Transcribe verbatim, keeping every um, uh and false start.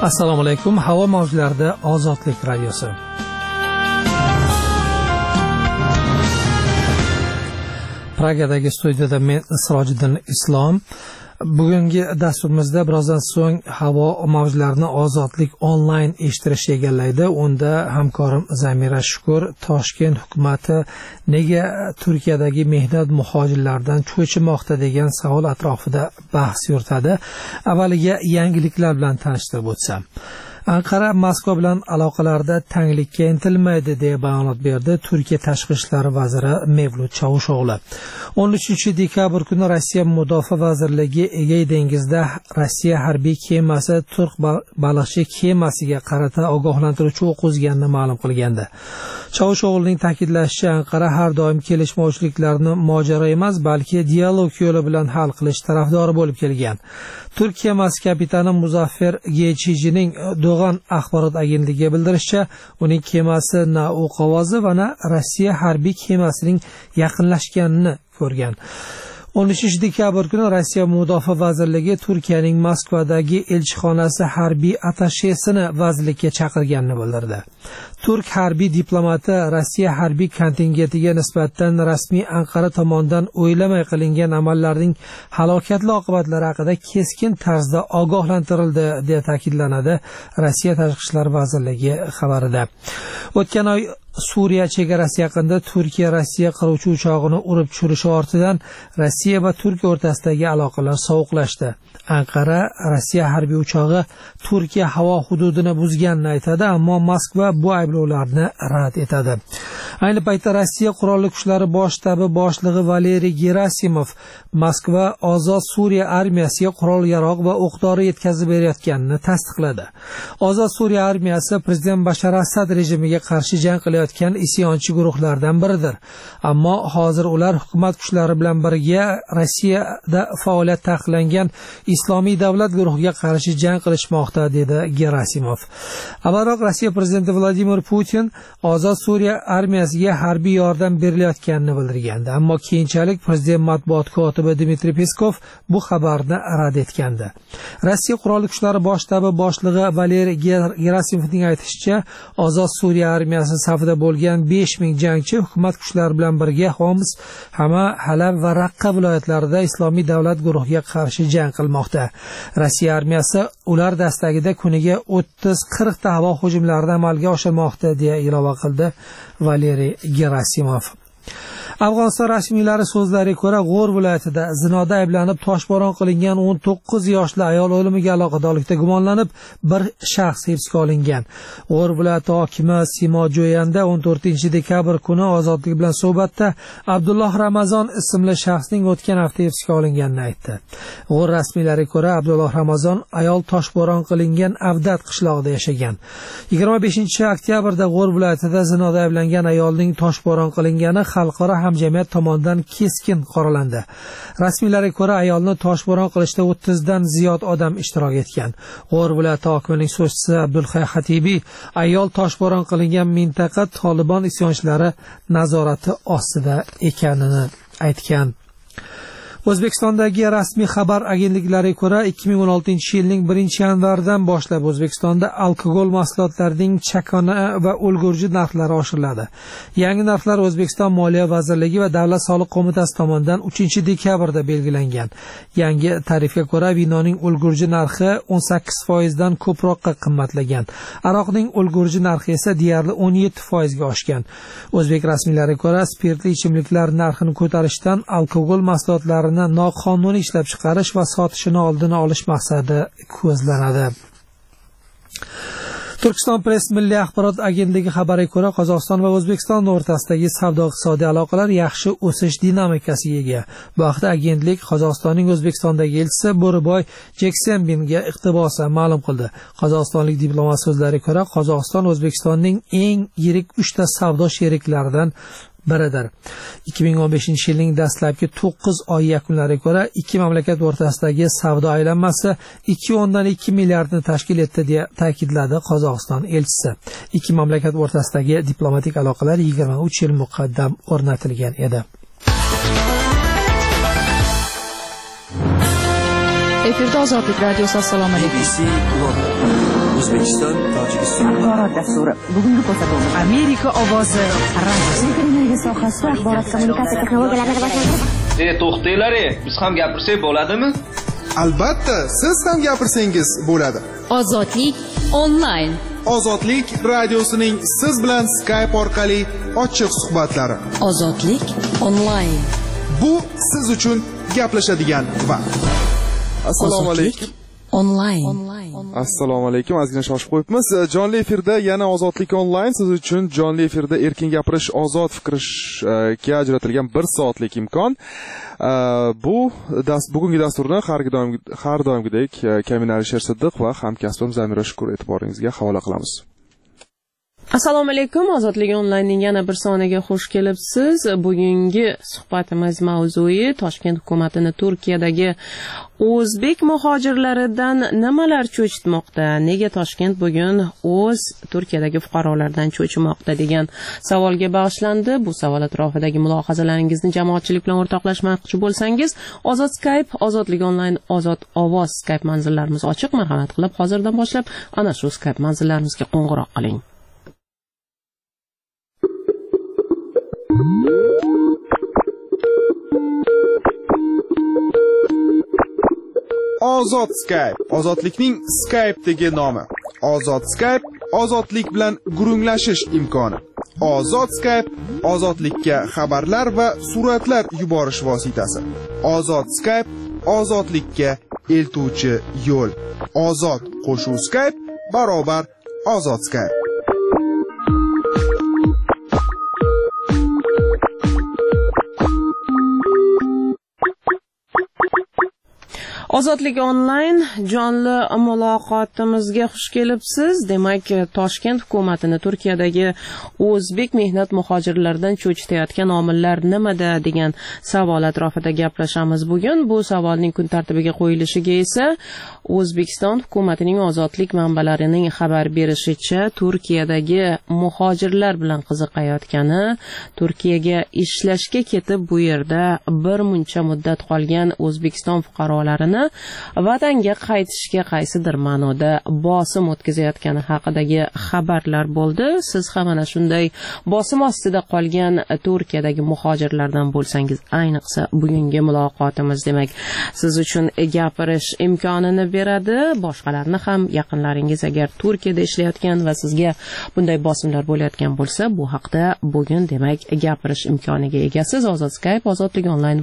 Assalomu alaykum. Havo mavjlarida Ozodlik radiosi. Pragadagi studiyada men Sirojiddin Islom. Bugungi dasturimizda birozdan so'ng havo mavjlarini Ozodlik onlayn eshittirish egallaydi. Unda hamkorim Zamira Shukur Toshkent hukumati nega Turkiyadagi mehnat muhojirlaridan cho'chimoqda degan savol atrofida bahs yuritadi. Avvaliga yangiliklar bilan tanishtirib o'tsam. Anqara Moskva bilan aloqalarda tanglikka intilmaydi deya bayonot berdi Turkiya tashqi ishlar vaziri Mevlut Chavushoğlu. o'n uchinchi dekabr kuni Rossiya Mudofaa vazirligi Egey dengizida Rossiya harbiy kemasi Turk baliqchi kemasiga qarata ogohlantiruvchi o'q uzganini ma'lum qilgandi. Chavushoğluning ta'kidlashicha, Anqara har doim kelishmovchiliklarni mojaro emas, balki dialog yo'li bilan hal qilish tarafdori bo'lib kelgan. Turk kemasi kapitani Muzaffer Gechijining Doğan axborot agentligiga bildirishicha, uning kemasi na o'q ovozi va na Rossiya harbiy kemasining yaqinlashganini ko'rgan. o'n uchinchi dekabr kuni Rossiya Mudofaa vazirligi Turkiyaning Moskvadagi elchixonasi harbiy attashesini vazirlikka chaqirganini bildirdi. Turk harbiy diplomati Rossiya harbiy kontingentiga nisbatan rasmiy Anqara tomonidan o'ylamay qilingan amallarning halokatli oqibatlari haqida keskin tarzda ogohlantirildi deya ta'kidlanadi Rossiya Tashqi ishlar vazirligi xabarida. O'tgan oy Suriya chegarasi yaqinida Turkiya Rossiya qiruvchi uchog'ini urib tushirishi ortidan Rossiya va Turkiya o'rtasidagi aloqalar sovuqlashdi. Anqara Rossiya harbiy uchog'i Turkiya havo hududini buzganini aytadi, ammo Moskva bu ayblovlarni rad etadi. Ayni paytda Rossiya qurolli kuchlari bosh shtabi boshlig'i Valeriy Gerasimov Moskva Ozod Suriya armiyasiga qurol-yarog' va o'q-dori yetkazib berayotganini tasdiqladi. Ozod Suriya armiyasi prezident Bashar Asad rejimiga qarshi jang qilayotgan isyonchi guruhlardan biridir. Ammo hozir ular hukumat kuchlari bilan birga Rossiyada faoliyat taqiqlangan Islomiy davlat guruhiga qarshi jang qilishmoqda, dedi Gerasimov. Avvalroq Rossiya prezidenti Vladimir Putin Ozod Suriya armiyasiga harbiy yordam berilayotganini bildirgandi, ammo keyinchalik prezident matbuot kotibi Dmitriy Peskov bu xabarni rad etgandi. Rossiya qurolli kuchlari bosh shtabi boshlig'i Valeriy Gerasimovning aytishicha, Ozod Suriya armiyasi safida bo'lgan besh ming jangchi hukumat kuchlari bilan birga Homs, Hama, Halab va Raqqa viloyatlarida Islomiy davlat guruhiga qarshi jang qilmoqda. Rossiya armiyasi ular dastagida kuniga o'ttiz qirq ta havo hujumlarini amalga oshirmoqda deya ilova qildi Valeriy Gerasimov. Afg'oniston rasmiylari so'zlariga ko'ra, G'or viloyatida zinoda ayblanib toshbo'ron qilingan o'n to'qqiz yoshli ayol o'limiga aloqadorlikda gumonlanib bir shaxs hibsga olingan. G'or viloyati hokimi Simo Joyanda o'n to'rtinchi dekabr kuni Ozodlik bilan suhbatda Abdulloh Ramazon ismli shaxsning o'tgan hafta hibsga olinganini aytdi. G'or rasmiylariga ko'ra, Abdulloh Ramazon ayol toshbo'ron qilingan Avdat qishlog'ida yashagan. yigirma beshinchi oktyabrda G'or viloyatida zinoda ayblangan ayolning toshbo'ron qilingani xalqaro hamjamiyat tomonidan keskin qoralandi. Rasmiylarga ko'ra, ayolni toshbo'ron qilishda o'ttiz dan ziyod odam ishtirok etgan. G'or viloyati hokimining so'zchisi Abdulhay Xatibiy ayol toshbo'ron qilingan mintaqa Tolibon isyonchlari nazorati ostida ekanini aytgan. O'zbekistondagi rasmiy xabar agentliklariga ko'ra, ikki ming o'n oltinchi yilning birinchi yanvaridan boshlab O'zbekistonda alkogol mahsulotlarining chakana va ulgurji narxlari oshiriladi. Yangi narxlar O'zbekiston Moliya vazirligi va Davlat soliq qo'mitasi tomonidan uchinchi dekabrda belgilangan. Yangi tarifga ko'ra, vinoning ulgurji narxi o'n sakkiz foiz dan ko'proqqa qimmatlagan. Aroqning ulgurji narxi esa deyarli o'n yetti foiz ga oshgan. O'zbek rasmiylariga ko'ra, spirtli ichimliklar narxini ko'tarishdan alkogol mahsulotlarini noqonuniy ishlab chiqarish va sotishini oldini olish maqsadi ko'zlanadi. Turkiston Press milliy axborot agentligi xabariga ko'ra, Qozog'iston va O'zbekiston o'rtasidagi savdo-iqtisodiy aloqalar yaxshi o'sish dinamikasiga ega. Bu haqda agentlik Qozog'istonning O'zbekistondagi elchisi Bo'riboy Jeksenbinga iqtibosan ma'lum qildi. Qozog'istonlik diplomat so'zlariga ko'ra, Qozog'iston O'zbekistonning eng yirik uchta savdo sheriklaridan biridir. ikki ming o'n beshinchi yilning dastlabki to'qqiz oy yakunlariga ko'ra, ikki mamlakat o'rtasidagi savdo aylanmasi ikki o'ndan ikki milliardni tashkil etdi deya ta'kidladi Qozog'iston elchisi. Ikki mamlakat o'rtasidagi diplomatik aloqalar yigirma uch yil muqaddam o'rnatilgan edi. Efirda Ozodlik radiosi. Assalomu alaykum. O'zbekiston, Tojikiston. Axborot dasturi. Bugungi ko'rsatuvimiz Amerika ovozi radiosi. energiya sohasida axborot kommunikatsiya texnologiyalarini rivojlantirish. E, to'xtanglar, biz ham gapirsak bo'ladimi? Albatta, siz ham gapirsangiz bo'ladi. Ozodlik onlayn. Ozodlik radiosining siz bilan Skype orqali ochiq suhbatlari. Ozodlik onlayn. Bu siz uchun gaplashadigan vaqt. Assalomu alaykum. Onlayn. Assalomu alaykum. Ozgina shoshib qo'yibmiz. Jonli efirda yana Ozodlik onlayn siz uchun jonli efirda erkin gapirish, ozod fikrlashga ajratilgan bir soatlik imkon. Bu dast bugungi dasturni har doim har doimgidek Kaminali Shersiddiq va hamkasbim Zamira Shukur e'tiboringizga havola qilamiz. Assalomu alaykum. Ozodlik onlaynning yana bir soniga xush kelibsiz. Bugungi suhbatimiz mavzui Toshkent hukumatini Turkiyadagi o'zbek muhojirlaridan nimalar cho'chitmoqda? Nega Toshkent bugun o'z Turkiyadagi fuqarolardan cho'chimoqda degan savolga bag'ishlandi. Bu savol atrofidagi mulohazalaringizni jamoatchilik bilan o'rtoqlashmoqchi bo'lsangiz, Ozod Skype, Ozodlik onlayn, Ozod ovoz Skype manzillarimiz ochiq. Marhamat qilib hozirdan boshlab ana shu Skype manzillarimizga qo'ng'iroq qiling. Ozod Skype, ozodlikning Skype'dagi nomi. Ozod Skype, ozodlik bilan gurunglashish imkoni. Ozod Skype, ozodlikka xabarlar va suratlar yuborish vositasi. Ozod Skype, ozodlikka eltuvchi yo'l. Ozod qo'shuv Skype barobar Ozod Skype. Ozodlik onlayn jonli muloqotimizga xush kelibsiz. Demak, Toshkent hukumatini Turkiyadagi o'zbek mehnat muhojirlaridan cho'chitayotgan omillar nimada degan savol atrofida gaplashamiz bugun. Bu savolning kun tartibiga qo'yilishiga esa O'zbekiston hukumatining ozodlik manbalarining xabar berishicha Turkiyadagi muhojirlar bilan qiziqayotgani, Turkiyaga ishlashga ketib bu yerda bir muncha muddat qolgan O'zbekiston fuqarolarini vatanga qaytishga qaysidir ma'noda bosim o'tkazayotgani haqidagi xabarlar bo'ldi. Siz ham mana shunday bosim ostida qolgan Turkiyadagi muhojirlardan bo'lsangiz, ayniqsa bugungi muloqotimiz demak siz uchun gapirish imkonini beradi. Boshqalarni ham yaqinlaringiz agar Turkiyada ishlayotgan va sizga bunday bosimlar bo'layotgan bo'lsa, bu haqda bugun demak gapirish imkoniga egasiz. Ozod Skype, Ozodlik onlayn